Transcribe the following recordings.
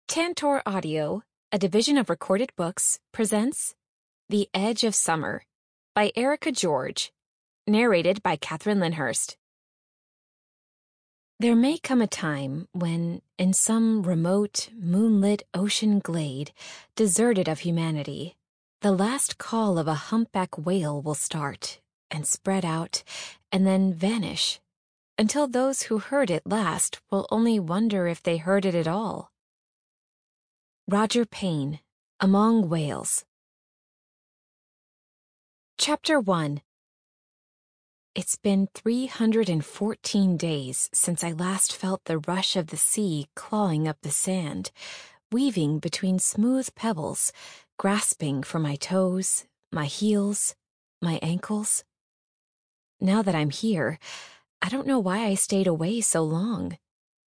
Tantor Audio, a division of Recorded Books, presents The Edge of Summer by Erica George, narrated by Catherine Lyndhurst. There may come a time when, in some remote, moonlit ocean glade, deserted of humanity, the last call of a humpback whale will start and spread out and then vanish, until those who heard it last will only wonder if they heard it at all. Roger Payne, Among Whales. Chapter 1. It's been 314 days since I last felt the rush of the sea clawing up the sand, weaving between smooth pebbles, grasping for my toes, my heels, my ankles. Now that I'm here, I don't know why I stayed away so long.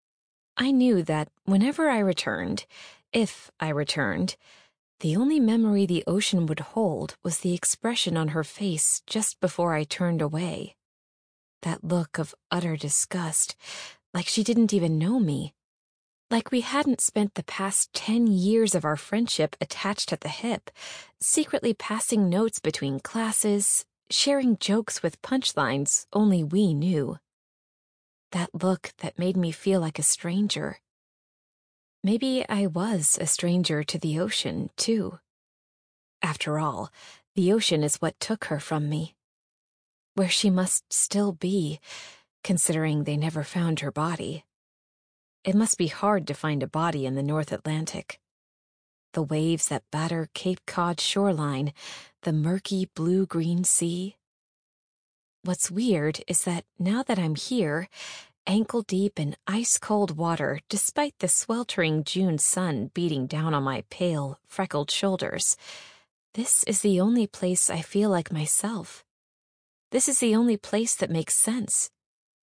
I knew that whenever I returned, if I returned, the only memory the ocean would hold was the expression on her face just before I turned away. That look of utter disgust, like she didn't even know me. Like we hadn't spent the past 10 years of our friendship attached at the hip, secretly passing notes between classes, sharing jokes with punchlines only we knew. That look that made me feel like a stranger. Maybe I was a stranger to the ocean, too. After all, the ocean is what took her from me. Where she must still be, considering they never found her body. It must be hard to find a body in the North Atlantic. The waves that batter Cape Cod shoreline, the murky blue-green sea. What's weird is that now that I'm here, ankle-deep in ice-cold water despite the sweltering June sun beating down on my pale, freckled shoulders, this is the only place I feel like myself. This is the only place that makes sense.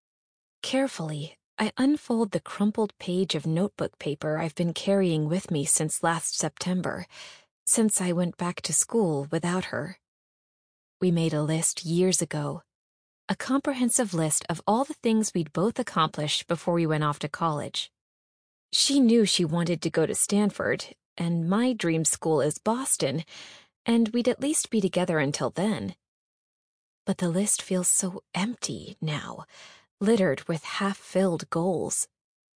Carefully, I unfold the crumpled page of notebook paper I've been carrying with me since last September, since I went back to school without her. We made a list years ago. A comprehensive list of all the things we'd both accomplished before we went off to college. She knew she wanted to go to Stanford, and my dream school is Boston, and we'd at least be together until then. But the list feels so empty now, littered with half-filled goals.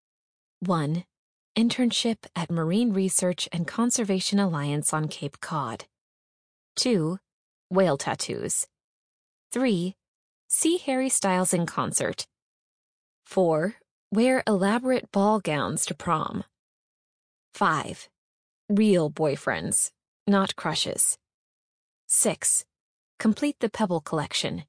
1. Internship at Marine Research and Conservation Alliance on Cape Cod. 2. Whale tattoos. 3. See Harry Styles in concert. 4. Wear elaborate ball gowns to prom. 5. Real boyfriends, not crushes. 6. Complete the Pebble collection.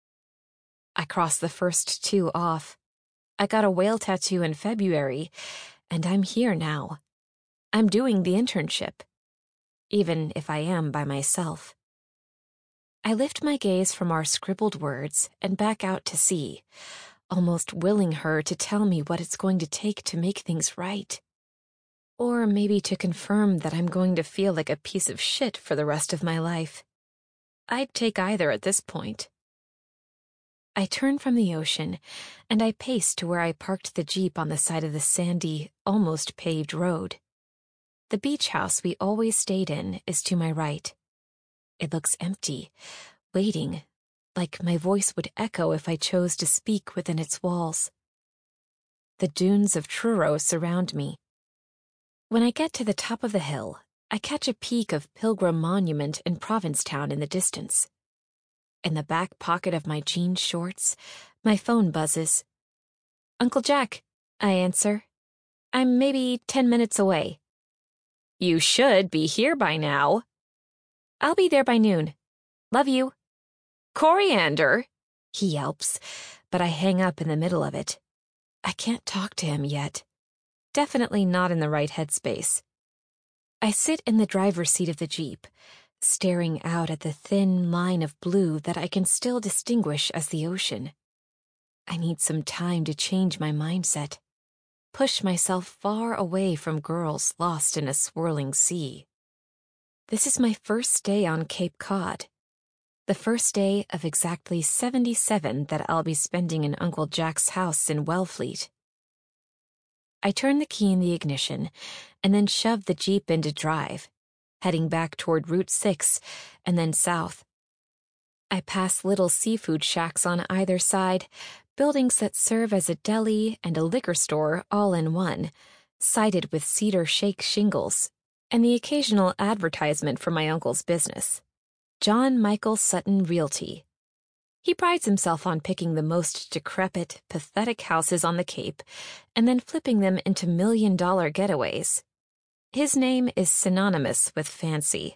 I crossed the first 2 off. I got a whale tattoo in February, and I'm here now. I'm doing the internship, even if I am by myself. I lift my gaze from our scribbled words and back out to sea, almost willing her to tell me what it's going to take to make things right. Or maybe to confirm that I'm going to feel like a piece of shit for the rest of my life. I'd take either at this point. I turn from the ocean, and I pace to where I parked the Jeep on the side of the sandy, almost paved road. The beach house we always stayed in is to my right. It looks empty, waiting, like my voice would echo if I chose to speak within its walls. The dunes of Truro surround me. When I get to the top of the hill, I catch a peek of Pilgrim Monument in Provincetown in the distance. In the back pocket of my jean shorts, my phone buzzes. "Uncle Jack," I answer. "I'm maybe 10 minutes away." "You should be here by now." "I'll be there by noon. Love you." "Coriander," he yelps, but I hang up in the middle of it. I can't talk to him yet. Definitely not in the right headspace. I sit in the driver's seat of the Jeep, staring out at the thin line of blue that I can still distinguish as the ocean. I need some time to change my mindset, push myself far away from girls lost in a swirling sea. This is my first day on Cape Cod, the first day of exactly 77 that I'll be spending in Uncle Jack's house in Wellfleet. I turn the key in the ignition and then shove the Jeep into drive, heading back toward Route 6 and then south. I pass little seafood shacks on either side, buildings that serve as a deli and a liquor store all in one, sided with cedar shake shingles, and the occasional advertisement for my uncle's business, John Michael Sutton Realty. He prides himself on picking the most decrepit, pathetic houses on the Cape and then flipping them into million-dollar getaways. His name is synonymous with fancy.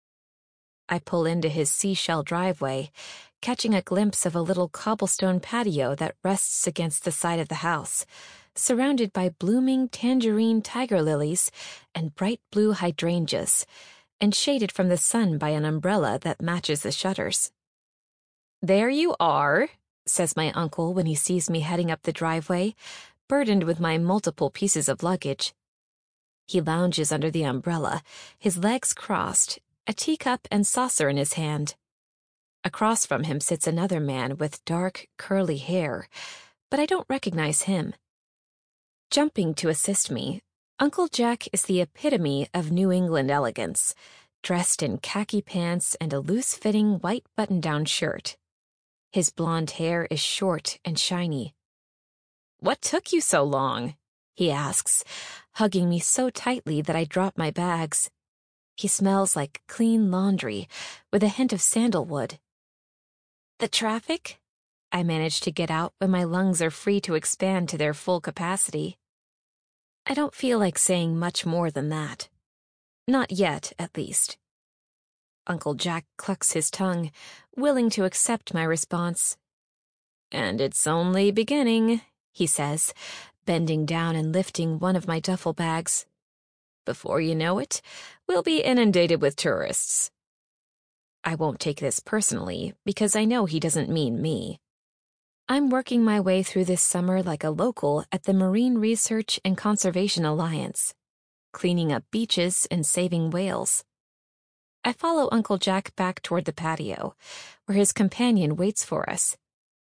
I pull into his seashell driveway, catching a glimpse of a little cobblestone patio that rests against the side of the house, surrounded by blooming tangerine tiger lilies and bright blue hydrangeas, and shaded from the sun by an umbrella that matches the shutters. "There you are," says my uncle when he sees me heading up the driveway, burdened with my multiple pieces of luggage. He lounges under the umbrella, his legs crossed, a teacup and saucer in his hand. Across from him sits another man with dark, curly hair, but I don't recognize him. Jumping to assist me, Uncle Jack is the epitome of New England elegance, dressed in khaki pants and a loose-fitting white button-down shirt. His blonde hair is short and shiny. "What took you so long?" he asks, hugging me so tightly that I drop my bags. He smells like clean laundry, with a hint of sandalwood. "The traffic?" I manage to get out when my lungs are free to expand to their full capacity. I don't feel like saying much more than that. Not yet, at least. Uncle Jack clucks his tongue, willing to accept my response. "And it's only beginning," he says, bending down and lifting one of my duffel bags. "Before you know it, we'll be inundated with tourists." I won't take this personally, because I know he doesn't mean me. I'm working my way through this summer like a local at the Marine Research and Conservation Alliance, cleaning up beaches and saving whales. I follow Uncle Jack back toward the patio, where his companion waits for us.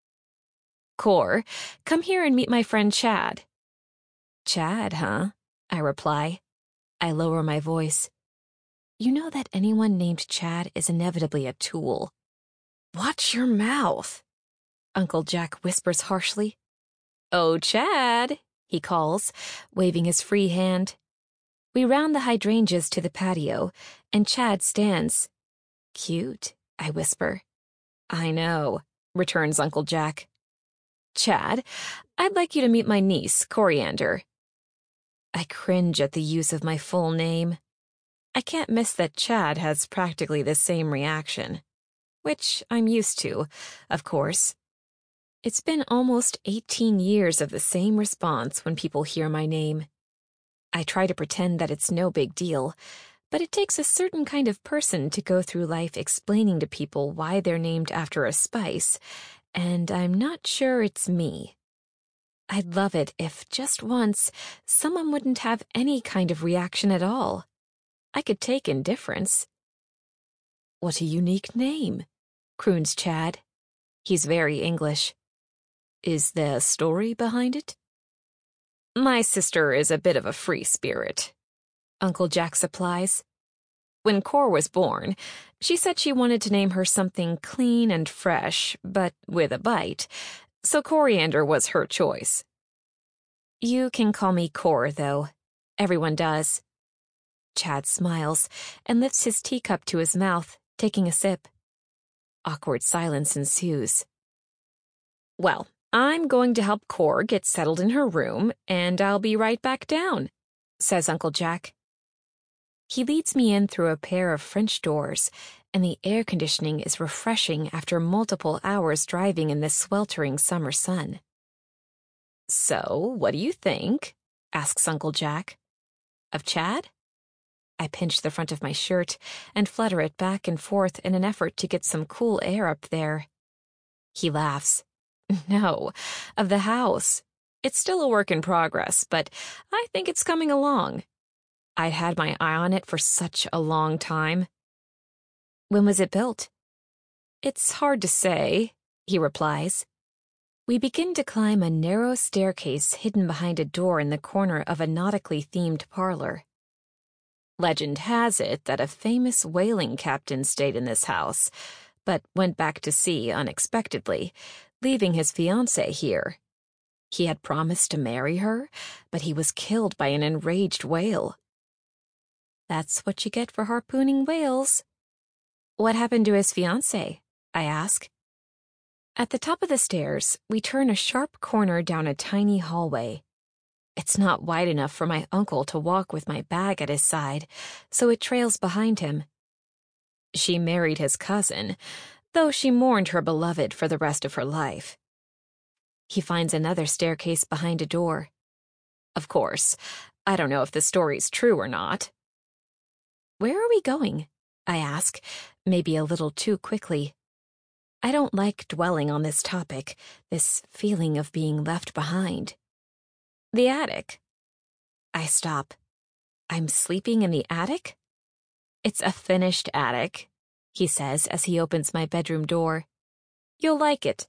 "Cor, come here and meet my friend Chad." "Chad, huh?" I reply. I lower my voice. You know that anyone named Chad is inevitably a tool. "Watch your mouth," Uncle Jack whispers harshly. "Oh, Chad," he calls, waving his free hand. We round the hydrangeas to the patio, and Chad stands. "Cute," I whisper. "I know," returns Uncle Jack. "Chad, I'd like you to meet my niece, Coriander." I cringe at the use of my full name. I can't miss that Chad has practically the same reaction, which I'm used to, of course. It's been almost 18 years of the same response when people hear my name. I try to pretend that it's no big deal, but it takes a certain kind of person to go through life explaining to people why they're named after a spice, and I'm not sure it's me. I'd love it if, just once, someone wouldn't have any kind of reaction at all. I could take indifference. "What a unique name," croons Chad. He's very English. "Is there a story behind it?" "My sister is a bit of a free spirit," Uncle Jack supplies. "When Cor was born, she said she wanted to name her something clean and fresh, but with a bite, so Coriander was her choice." You can call me Cor, though. Everyone does. Chad smiles and lifts his teacup to his mouth, taking a sip. Awkward silence ensues. "Well, I'm going to help Cor get settled in her room, and I'll be right back down," says Uncle Jack. He leads me in through a pair of French doors, and the air conditioning is refreshing after multiple hours driving in the sweltering summer sun. "So, what do you think?" asks Uncle Jack. "Of Chad?" I pinch the front of my shirt and flutter it back and forth in an effort to get some cool air up there. He laughs. "No, of the house. It's still a work in progress, but I think it's coming along. I'd had my eye on it for such a long time." "When was it built?" "It's hard to say," he replies. We begin to climb a narrow staircase hidden behind a door in the corner of a nautically themed parlor. Legend has it that a famous whaling captain stayed in this house, but went back to sea unexpectedly, leaving his fiancée here. He had promised to marry her, but he was killed by an enraged whale. That's what you get for harpooning whales. What happened to his fiancée? I ask. At the top of the stairs, we turn a sharp corner down a tiny hallway. It's not wide enough for my uncle to walk with my bag at his side, so it trails behind him. She married his cousin, though she mourned her beloved for the rest of her life. He finds another staircase behind a door. Of course, I don't know if the story's true or not. Where are we going? I ask, maybe a little too quickly. I don't like dwelling on this topic, this feeling of being left behind. The attic. I stop. I'm sleeping in the attic? It's a finished attic, he says as he opens my bedroom door. You'll like it.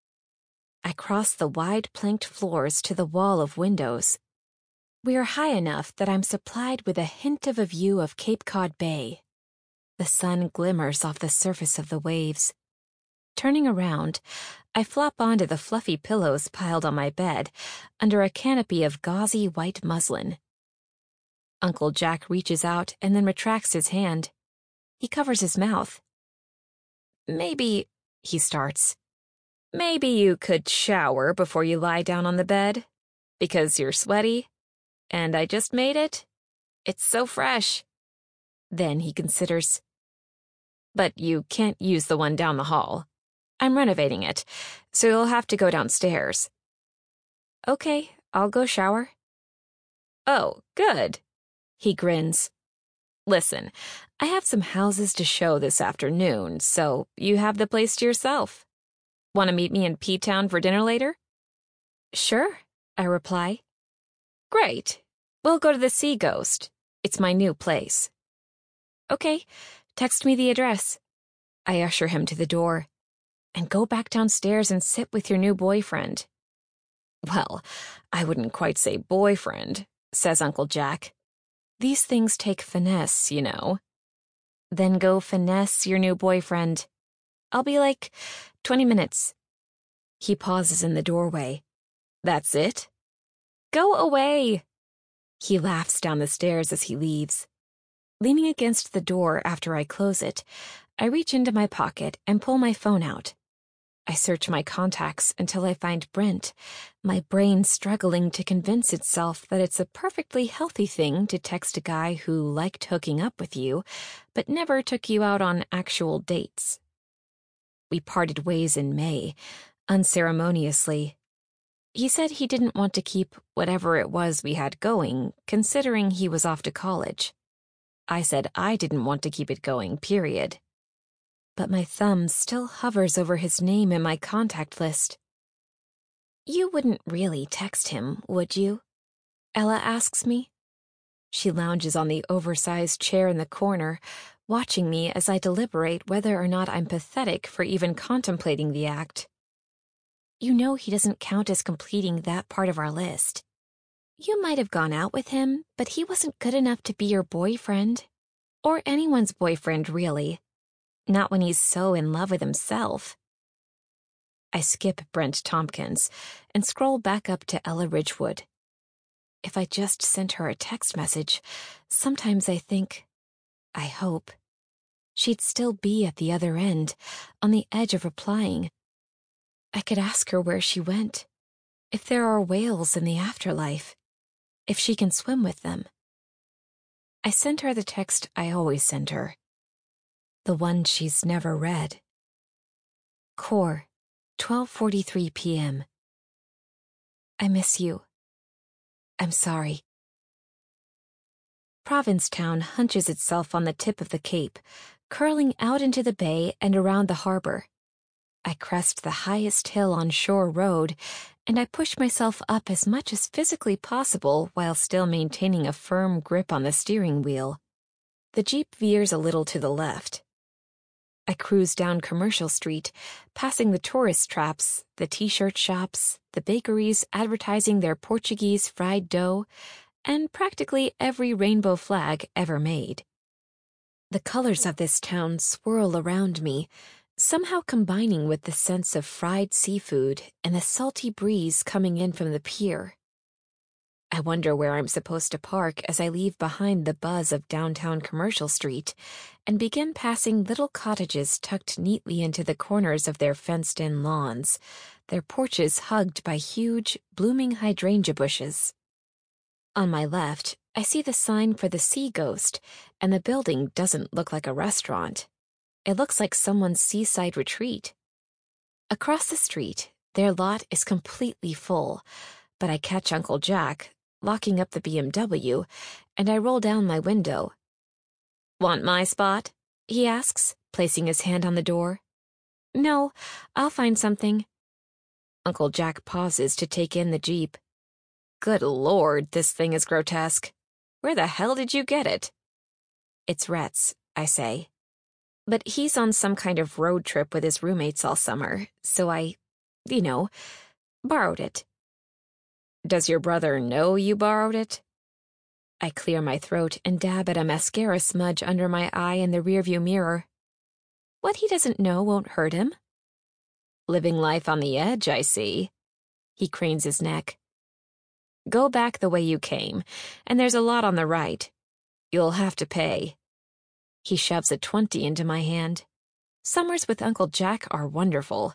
I cross the wide planked floors to the wall of windows. We are high enough that I'm supplied with a hint of a view of Cape Cod Bay. The sun glimmers off the surface of the waves. Turning around, I flop onto the fluffy pillows piled on my bed, under a canopy of gauzy white muslin. Uncle Jack reaches out and then retracts his hand. He covers his mouth. Maybe, he starts, maybe you could shower before you lie down on the bed, because you're sweaty, and I just made it. It's so fresh. Then he considers, but you can't use the one down the hall. I'm renovating it, so you'll have to go downstairs. Okay, I'll go shower. Oh, good. He grins. Listen, I have some houses to show this afternoon, so you have the place to yourself. Want to meet me in P-Town for dinner later? Sure, I reply. Great. We'll go to the Sea Ghost. It's my new place. Okay, text me the address. I usher him to the door. And go back downstairs and sit with your new boyfriend. Well, I wouldn't quite say boyfriend, says Uncle Jack. These things take finesse, you know. Then go finesse your new boyfriend. I'll be like 20 minutes. He pauses in the doorway. That's it? Go away. He laughs down the stairs as he leaves. Leaning against the door after I close it, I reach into my pocket and pull my phone out. I search my contacts until I find Brent, my brain struggling to convince itself that it's a perfectly healthy thing to text a guy who liked hooking up with you, but never took you out on actual dates. We parted ways in May, unceremoniously. He said he didn't want to keep whatever it was we had going, considering he was off to college. I said I didn't want to keep it going, period. But my thumb still hovers over his name in my contact list. You wouldn't really text him, would you? Ella asks me. She lounges on the oversized chair in the corner, watching me as I deliberate whether or not I'm pathetic for even contemplating the act. You know he doesn't count as completing that part of our list. You might have gone out with him, but he wasn't good enough to be your boyfriend. Or anyone's boyfriend, really. Not when he's so in love with himself. I skip Brent Tompkins and scroll back up to Ella Ridgewood. If I just sent her a text message, sometimes I think, I hope, she'd still be at the other end, on the edge of replying. I could ask her where she went, if there are whales in the afterlife, if she can swim with them. I sent her the text I always send her. The one she's never read. Core, 12:43 p.m. I miss you. I'm sorry. Provincetown hunches itself on the tip of the Cape, curling out into the bay and around the harbor. I crest the highest hill on Shore Road, and I push myself up as much as physically possible while still maintaining a firm grip on the steering wheel. The Jeep veers a little to the left. I cruise down Commercial Street, passing the tourist traps, the t-shirt shops, the bakeries advertising their Portuguese fried dough, and practically every rainbow flag ever made. The colors of this town swirl around me, somehow combining with the sense of fried seafood and the salty breeze coming in from the pier. I wonder where I'm supposed to park as I leave behind the buzz of downtown Commercial Street and begin passing little cottages tucked neatly into the corners of their fenced-in lawns, their porches hugged by huge, blooming hydrangea bushes. On my left, I see the sign for the Sea Ghost, and the building doesn't look like a restaurant. It looks like someone's seaside retreat. Across the street, their lot is completely full, but I catch Uncle Jack locking up the BMW, and I roll down my window. "Want my spot?" he asks, placing his hand on the door. "No, I'll find something." Uncle Jack pauses to take in the Jeep. "Good Lord, this thing is grotesque. Where the hell did you get it?" "It's Rhett's," I say. "But he's on some kind of road trip with his roommates all summer, so I, borrowed it." "Does your brother know you borrowed it?" I clear my throat and dab at a mascara smudge under my eye in the rearview mirror. What he doesn't know won't hurt him. "Living life on the edge, I see." He cranes his neck. "Go back the way you came, and there's a lot on the right. You'll have to pay." He shoves a 20 into my hand. Summers with Uncle Jack are wonderful.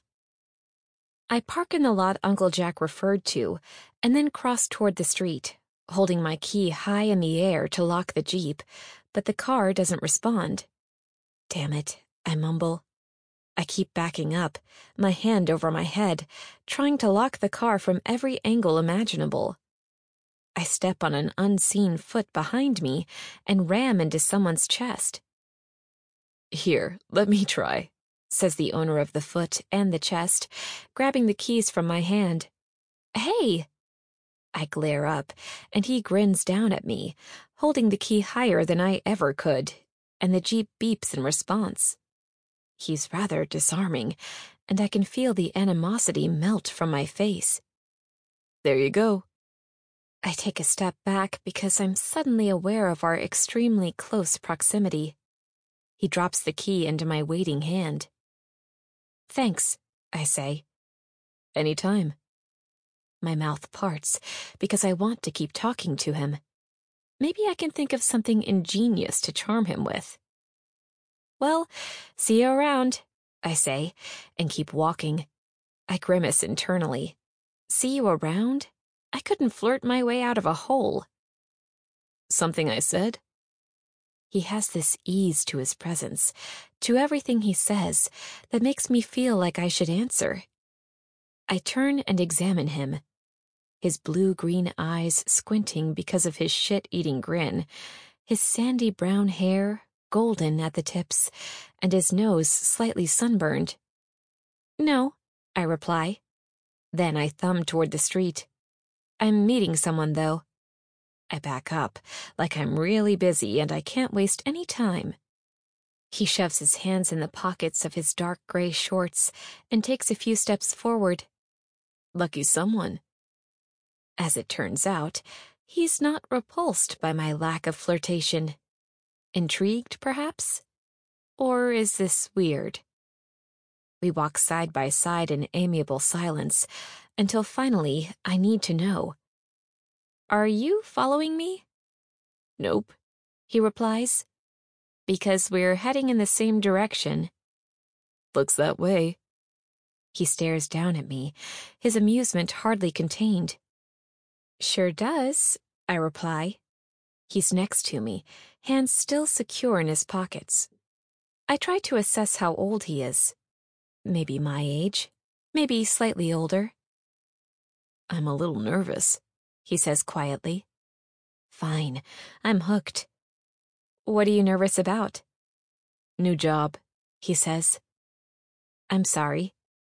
I park in the lot Uncle Jack referred to, and then cross toward the street, holding my key high in the air to lock the Jeep, but the car doesn't respond. "Damn it," I mumble. I keep backing up, my hand over my head, trying to lock the car from every angle imaginable. I step on an unseen foot behind me and ram into someone's chest. "Here, let me try," says the owner of the foot and the chest, grabbing the keys from my hand. "Hey!" I glare up, and he grins down at me, holding the key higher than I ever could, and the Jeep beeps in response. He's rather disarming, and I can feel the animosity melt from my face. "There you go." I take a step back because I'm suddenly aware of our extremely close proximity. He drops the key into my waiting hand. "Thanks," I say. "Anytime." My mouth parts because I want to keep talking to him. Maybe I can think of something ingenious to charm him with. "Well, see you around," I say, and keep walking. I grimace internally. See you around? I couldn't flirt my way out of a hole. "Something I said?" He has this ease to his presence, to everything he says, that makes me feel like I should answer. I turn and examine him, his blue-green eyes squinting because of his shit-eating grin, his sandy brown hair, golden at the tips, and his nose slightly sunburned. "No," I reply. Then I thumb toward the street. "I'm meeting someone, though." I back up, like I'm really busy and I can't waste any time. He shoves his hands in the pockets of his dark gray shorts and takes a few steps forward. "Lucky someone." As it turns out, he's not repulsed by my lack of flirtation. Intrigued, perhaps? Or is this weird? We walk side by side in amiable silence, until finally I need to know. "Are you following me?" "Nope," he replies. "Because we're heading in the same direction." "Looks that way." He stares down at me, his amusement hardly contained. "Sure does," I reply. He's next to me, hands still secure in his pockets. I try to assess how old he is. Maybe my age, maybe slightly older. "I'm a little nervous," he says quietly. Fine, I'm hooked. "What are you nervous about?" "New job," he says. "I'm sorry."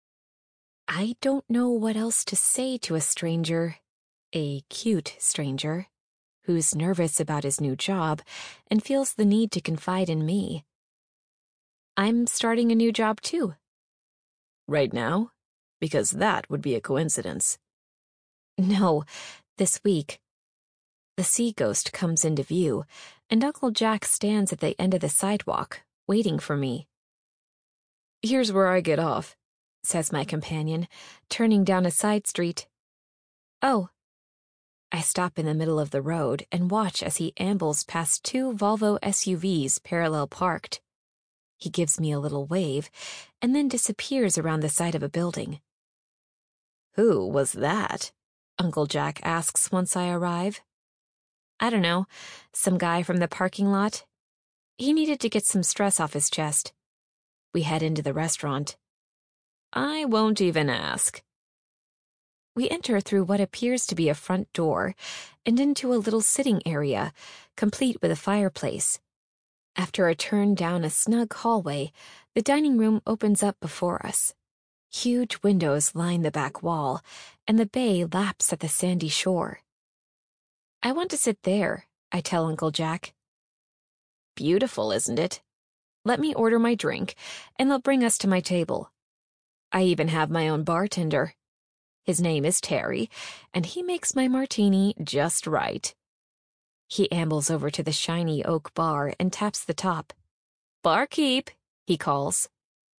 I don't know what else to say to a stranger, a cute stranger, who's nervous about his new job and feels the need to confide in me. I'm starting a new job too. Right now? Because that would be a coincidence. No, this week. The sea ghost comes into view, and Uncle Jack stands at the end of the sidewalk, waiting for me. Here's where I get off, says my companion, turning down a side street. Oh. I stop in the middle of the road and watch as he ambles past two Volvo SUVs parallel parked. He gives me a little wave and then disappears around the side of a building. Who was that? Uncle Jack asks once I arrive. I don't know, some guy from the parking lot. He needed to get some stress off his chest. We head into the restaurant. I won't even ask. We enter through what appears to be a front door and into a little sitting area, complete with a fireplace. After a turn down a snug hallway, the dining room opens up before us. Huge windows line the back wall, and the bay laps at the sandy shore. I want to sit there, I tell Uncle Jack. Beautiful, isn't it? Let me order my drink, and they'll bring us to my table. I even have my own bartender. His name is Terry, and he makes my martini just right. He ambles over to the shiny oak bar and taps the top. "Barkeep," he calls.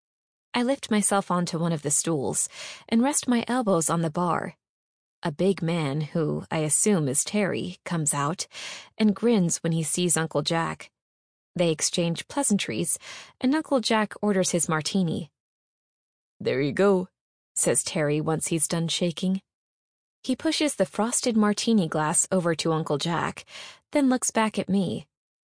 I lift myself onto one of the stools and rest my elbows on the bar. A big man, who I assume is Terry, comes out and grins when he sees Uncle Jack. They exchange pleasantries, and Uncle Jack orders his martini. "There you go," says Terry once he's done shaking. He pushes the frosted martini glass over to Uncle Jack, then looks back at me.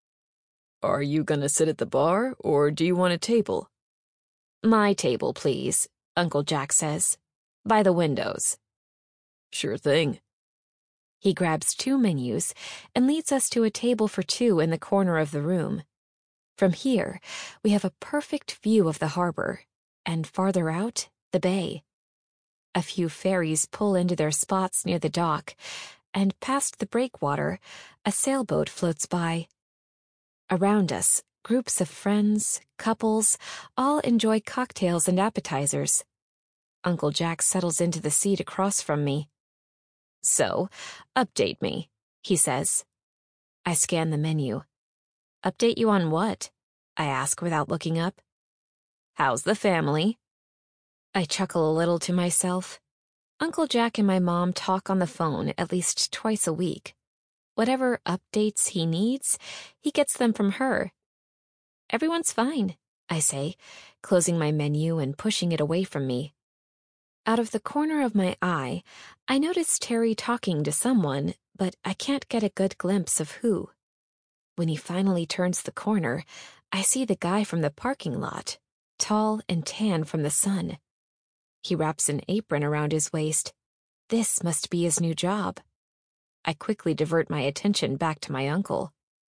"Are you gonna sit at the bar, or do you want a table?" "My table, please," Uncle Jack says. "By the windows." "Sure thing." He grabs 2 menus and leads us to a table for 2 in the corner of the room. From here, we have a perfect view of the harbor, and farther out, the bay. A few ferries pull into their spots near the dock, and past the breakwater, a sailboat floats by. Around us, groups of friends, couples, all enjoy cocktails and appetizers. Uncle Jack settles into the seat across from me. "So, update me," he says. I scan the menu. "Update you on what?" I ask without looking up. "How's the family?" I chuckle a little to myself. Uncle Jack and my mom talk on the phone at least twice a week. Whatever updates he needs, he gets them from her. "Everyone's fine," I say, closing my menu and pushing it away from me. Out of the corner of my eye, I notice Terry talking to someone, but I can't get a good glimpse of who. When he finally turns the corner, I see the guy from the parking lot, tall and tan from the sun. He wraps an apron around his waist. This must be his new job. I quickly divert my attention back to my uncle.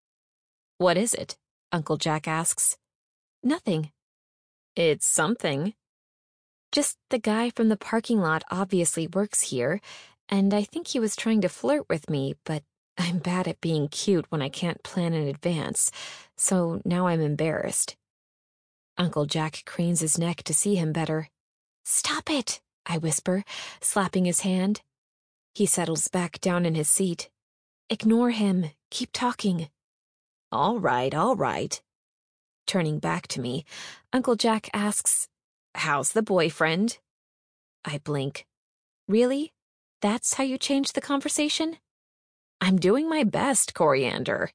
"What is it?" Uncle Jack asks. "Nothing." "It's something." "Just the guy from the parking lot obviously works here, and I think he was trying to flirt with me, but I'm bad at being cute when I can't plan in advance, so now I'm embarrassed." Uncle Jack cranes his neck to see him better. "Stop it," I whisper, slapping his hand. He settles back down in his seat. "Ignore him. Keep talking." All right. Turning back to me, Uncle Jack asks, "How's the boyfriend?" I blink. "Really? That's how you change the conversation?" "I'm doing my best, Coriander."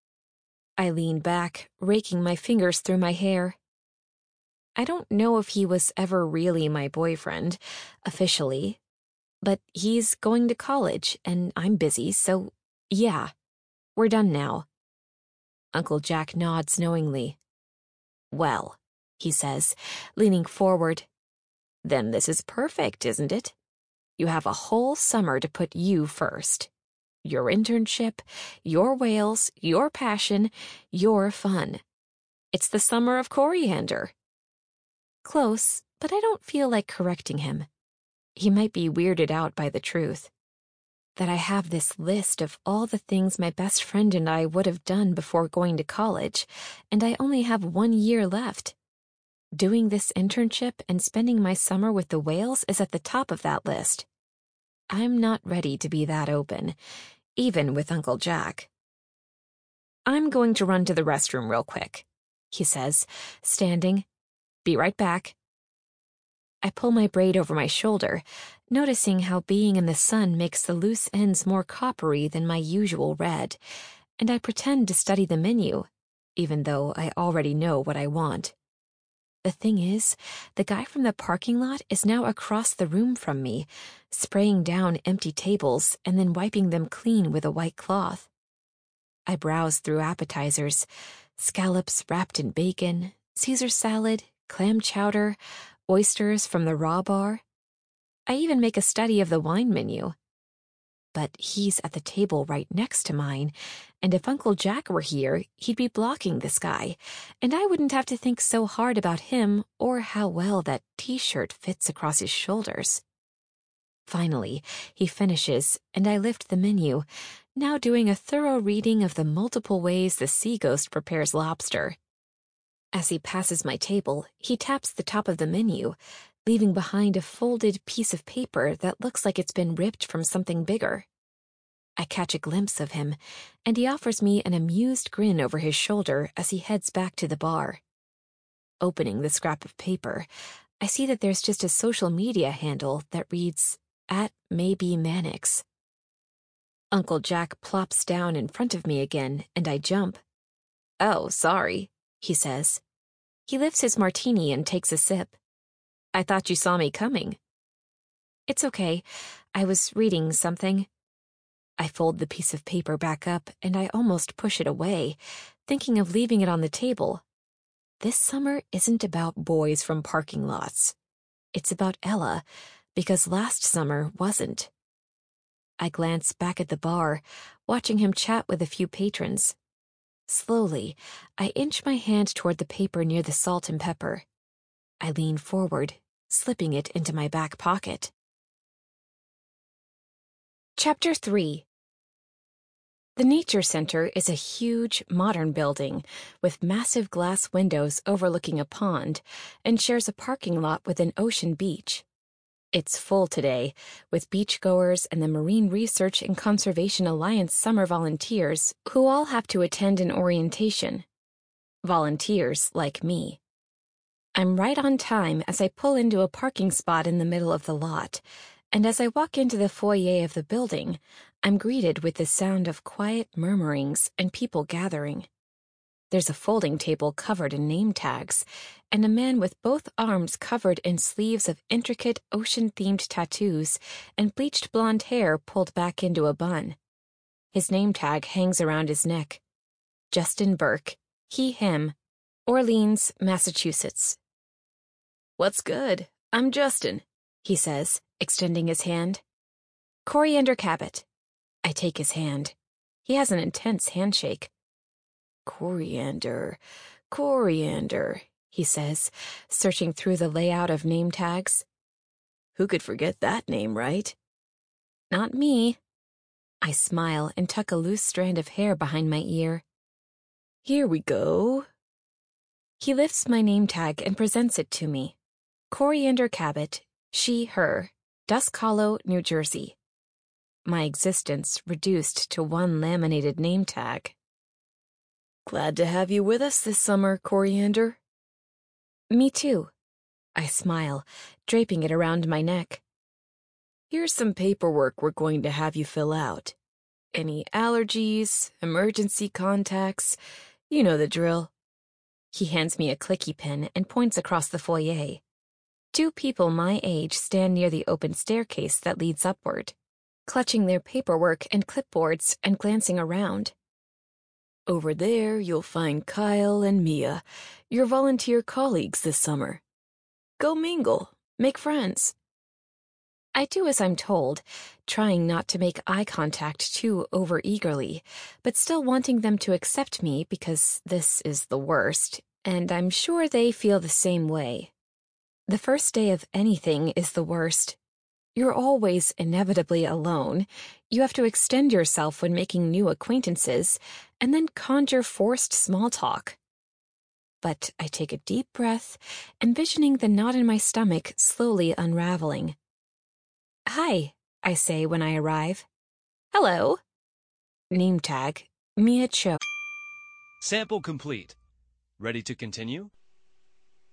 I lean back, raking my fingers through my hair. I don't know if he was ever really my boyfriend, officially, but he's going to college and I'm busy, so yeah, we're done now. Uncle Jack nods knowingly. "Well," he says, leaning forward, "then this is perfect, isn't it? You have a whole summer to put you first. Your internship, your whales, your passion, your fun. It's the summer of Coriander." Close, but I don't feel like correcting him. He might be weirded out by the truth. That I have this list of all the things my best friend and I would have done before going to college, and I only have 1 year left. Doing this internship and spending my summer with the whales is at the top of that list. I'm not ready to be that open, even with Uncle Jack. "I'm going to run to the restroom real quick," he says, standing. "Be right back." I pull my braid over my shoulder, noticing how being in the sun makes the loose ends more coppery than my usual red, and I pretend to study the menu, even though I already know what I want. The thing is, the guy from the parking lot is now across the room from me, spraying down empty tables and then wiping them clean with a white cloth. I browse through appetizers, scallops wrapped in bacon, Caesar salad, clam chowder, oysters from the raw bar. I even make a study of the wine menu. But he's at the table right next to mine, and if Uncle Jack were here, he'd be blocking this guy, and I wouldn't have to think so hard about him or how well that t-shirt fits across his shoulders. Finally, he finishes, and I lift the menu, now doing a thorough reading of the multiple ways the sea ghost prepares lobster. As he passes my table, he taps the top of the menu, leaving behind a folded piece of paper that looks like it's been ripped from something bigger. I catch a glimpse of him, and he offers me an amused grin over his shoulder as he heads back to the bar. Opening the scrap of paper, I see that there's just a social media handle that reads, @MaybeMannix. Uncle Jack plops down in front of me again, and I jump. "Oh, sorry," he says. He lifts his martini and takes a sip. "I thought you saw me coming." "It's okay. I was reading something." I fold the piece of paper back up and I almost push it away, thinking of leaving it on the table. This summer isn't about boys from parking lots. It's about Ella, because last summer wasn't. I glance back at the bar, watching him chat with a few patrons. Slowly, I inch my hand toward the paper near the salt and pepper. I lean forward, slipping it into my back pocket. Chapter 3. The Nature Center is a huge, modern building with massive glass windows overlooking a pond and shares a parking lot with an ocean beach. It's full today, with beachgoers and the Marine Research and Conservation Alliance summer volunteers who all have to attend an orientation. Volunteers like me. I'm right on time as I pull into a parking spot in the middle of the lot, and as I walk into the foyer of the building, I'm greeted with the sound of quiet murmurings and people gathering. There's a folding table covered in name tags, and a man with both arms covered in sleeves of intricate ocean-themed tattoos and bleached blonde hair pulled back into a bun. His name tag hangs around his neck. Justin Burke, he, him, Orleans, Massachusetts. "What's good? I'm Justin," he says, extending his hand. "Coriander Cabot." I take his hand. He has an intense handshake. Coriander, he says, searching through the layout of name tags. Who could forget that name, right? Not me. I smile and tuck a loose strand of hair behind my ear. Here we go. He lifts my name tag and presents it to me. Coriander Cabot, she, her, Dusk Hollow, New Jersey. My existence reduced to one laminated name tag. "Glad to have you with us this summer, Coriander." "Me too." I smile, draping it around my neck. "Here's some paperwork we're going to have you fill out. Any allergies, emergency contacts, you know the drill." He hands me a clicky pen and points across the foyer. Two people my age stand near the open staircase that leads upward, clutching their paperwork and clipboards and glancing around. "Over there, you'll find Kyle and Mia, your volunteer colleagues this summer. Go mingle, make friends." I do as I'm told, trying not to make eye contact too over-eagerly, but still wanting them to accept me because this is the worst, and I'm sure they feel the same way. The first day of anything is the worst. You're always inevitably alone. You have to extend yourself when making new acquaintances, and then conjure forced small talk. but I take a deep breath, envisioning the knot in my stomach slowly unraveling. "Hi," I say when I arrive. "Hello." Name tag, Mia Cho. Sample complete. Ready to continue?